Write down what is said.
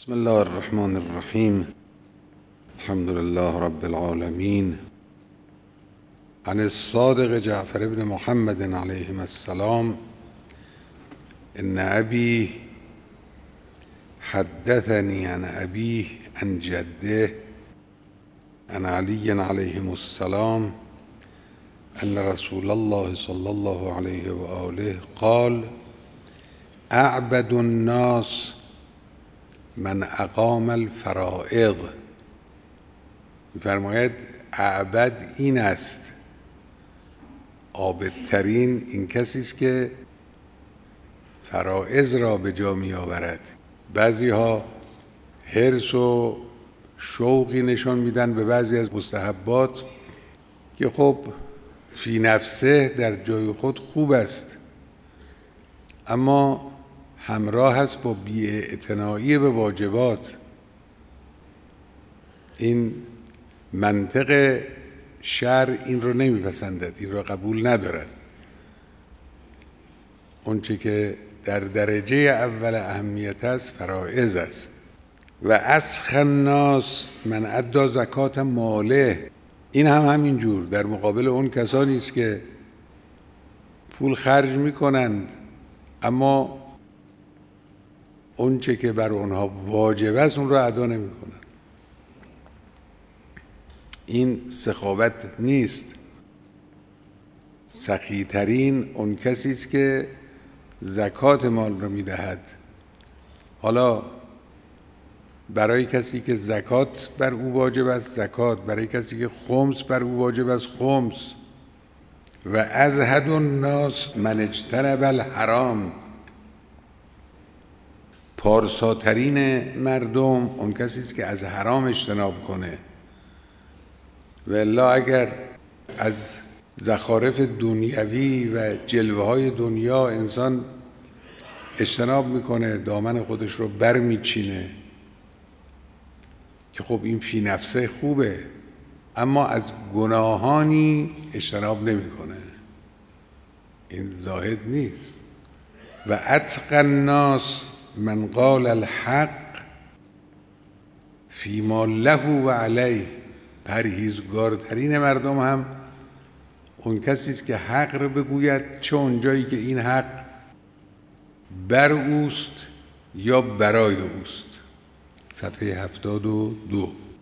بسم الله الرحمن الرحیم. الحمد لله رب العالمین. عن الصادق جعفر بن محمد علیه السلام ان ابی حدثنی عن ابیه عن جده عن علی علیه السلام ان رسول الله صلی الله علیه و آله قال اعبد الناس من اقام الفرائض. می‌فرماید اعبد این است، عابدترین این کسی است که فرائض را به جا می آورد. بعضی ها حرص و شوقی نشان میدن به بعضی از مستحبات که خب فی نفسه در جای خود خوب است، اما همراه است با بی‌اعتنایی به واجبات. این منطق شرع این رو نمیپسندد، این رو قبول ندارد. اونچه که در درجه اول اهمیت است فرائض است. و اسخ الناس من ادی زکات ماله، این هم همینجور در مقابل اون کسانی است که پول خرج میکنند اما اونچه که بر اونها واجب است اون را ادا نمیکنند. این سخاوت نیست. سخی ترین اون کسی است که زکات مال را میدهد. حالا برای کسی که زکات بر او واجب است زکات، برای کسی که خمس بر او واجب است خمس. و ازهد الناس من اجتنب الحرام، پارساترین مردم اون کسی است که از حرام اجتناب کنه. و الا اگر از زخارف دنیوی و جلوه های دنیا انسان اجتناب میکنه، دامن خودش رو بر میچینه که خب این فی نفسه خوبه، اما از گناهانی اجتناب نمیکنه، این زاهد نیست. و اتقی الناس من قال الحق فیما له و علیه، پرهیزگارترین مردم هم اون کسی است که حق رو بگوید، چه اونجایی که این حق بر اوست یا برای اوست. صفحه 72.